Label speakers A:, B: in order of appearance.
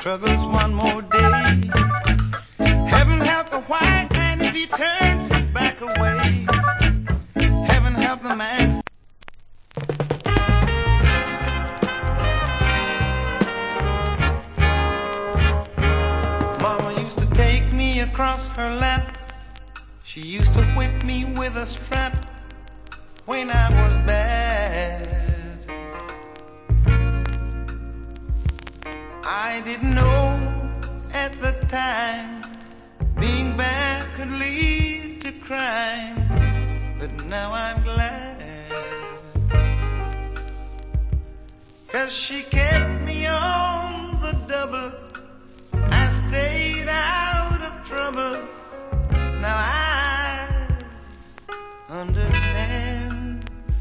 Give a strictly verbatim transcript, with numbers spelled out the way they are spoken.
A: struggles one more day. Heaven help the white man if he turns his back away. Heaven help the man. Mama used to take me across her lap. She used to whip me with a strap when I was bad. I didn't know at the time being bad could lead to crime, but now I'm glad, 'cause she can't